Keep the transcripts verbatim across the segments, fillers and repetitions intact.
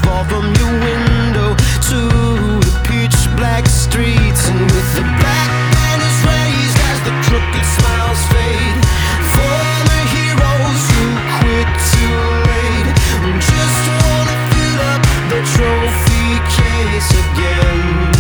fall from your window to the pitch black streets. And with the black banners raised as the crooked smiles fade, former heroes who quit too late just wanna fill up the trophy case again.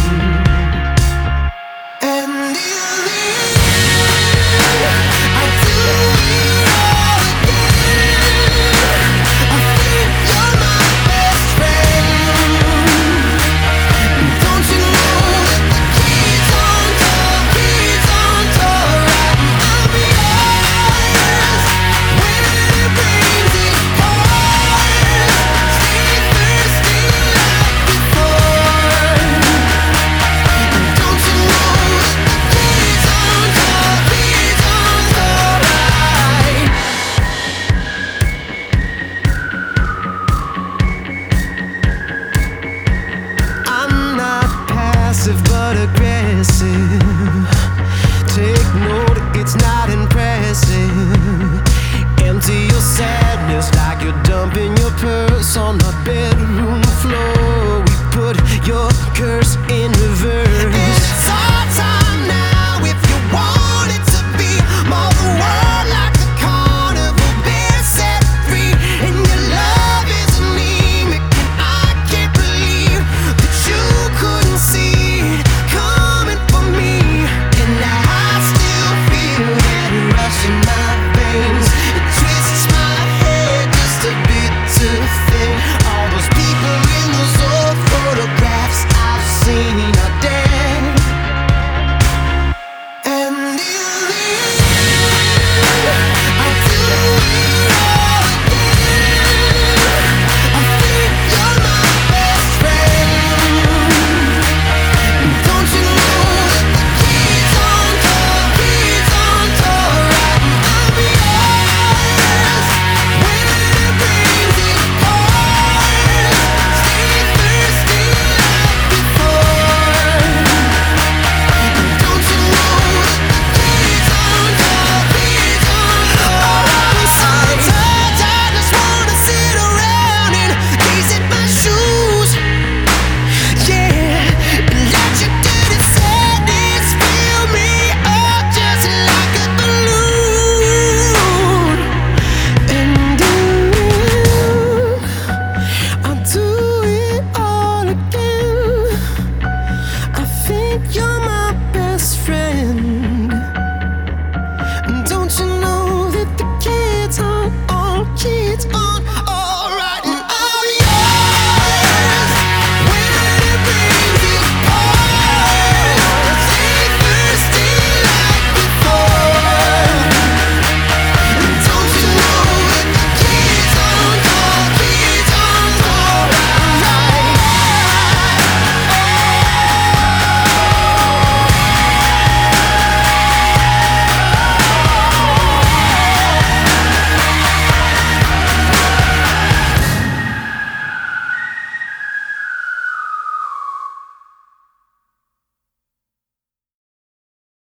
And in the end, I do it all again. I think you're my best friend. Don't you know that the keys on door, keys on door, right? I'll be yours when it rains, it pours. Stay thirsty like before. Don't you know that the keys on door, keys on door, right? I'm not passive but aggressive. Take note, it's not impressive. Empty your sadness like you're dumping your purse on my bed.